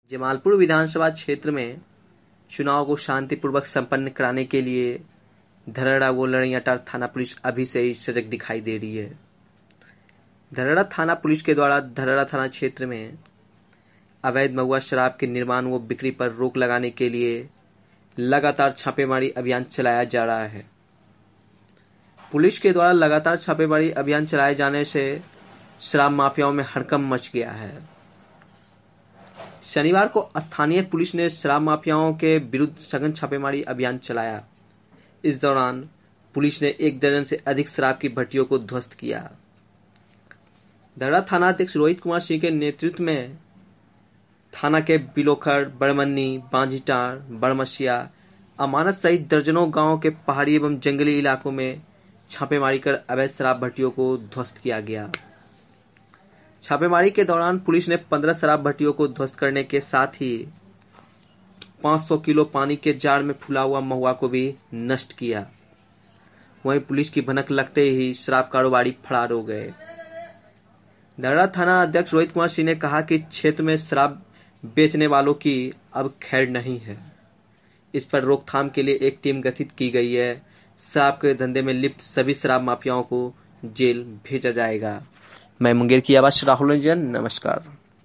जमालपुर विधानसभा क्षेत्र में चुनाव को शांतिपूर्वक संपन्न कराने के लिए धरहरा व लड़ैयाटांड़ थाना पुलिस अभी से ही सजग दिखाई दे रही है। धरहरा थाना पुलिस के द्वारा धरहरा थाना क्षेत्र में अवैध महुआ शराब के निर्माण व बिक्री पर रोक लगाने के लिए लगातार छापेमारी अभियान चलाया जा रहा है। पुलिस के द्वारा लगातार छापेमारी अभियान चलाए जाने से शराब माफियाओं में हड़कंप मच गया है। शनिवार को स्थानीय पुलिस ने शराब माफियाओं के विरुद्ध सघन छापेमारी अभियान चलाया। इस दौरान पुलिस ने 1 दर्जन से अधिक शराब की भट्टियों को ध्वस्त किया। धरहरा थाना अध्यक्ष रोहित कुमार सिंह के नेतृत्व में थाना के बिलोखर, बड़मन्नी, बांझीटांड़, बड़मसिया, अमानत सहित दर्जनों गांवों के पहाड़ी एवं जंगली इलाकों में छापेमारी कर अवैध शराब भट्टियों को ध्वस्त किया गया। छापेमारी के दौरान पुलिस ने 15 शराब भट्टियों को ध्वस्त करने के साथ ही 500 किलो पानी के जार में फुला हुआ महुआ को भी नष्ट किया। वहीं पुलिस की भनक लगते ही शराब कारोबारी फरार हो गए। धरहरा थाना अध्यक्ष रोहित कुमार सिंह ने कहा कि क्षेत्र में शराब बेचने वालों की अब खैर नहीं है। इस पर रोकथाम के लिए एक टीम गठित की गई है। शराब के धंधे में लिप्त सभी शराब माफियाओं को जेल भेजा जाएगा। मैं मुंगेर की आवाज राहुल रंजन, नमस्कार।